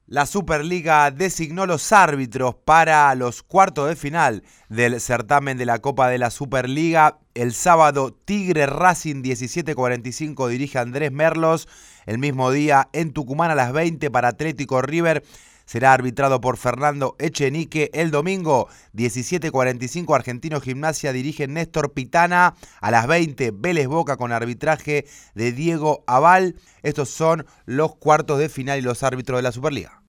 La Superliga designó los árbitros para los cuartos de final del certamen de la Copa de la Superliga. El sábado, Tigre Racing 17:45 dirige Andrés Merlos. El mismo día, en Tucumán a las 20 para Atlético River, será arbitrado por Fernando Echenique. El domingo, 17:45, Argentino Gimnasia dirige Néstor Pitana. A las 20, Vélez Boca con arbitraje de Diego Aval. Estos son los cuartos de final y los árbitros de la Superliga.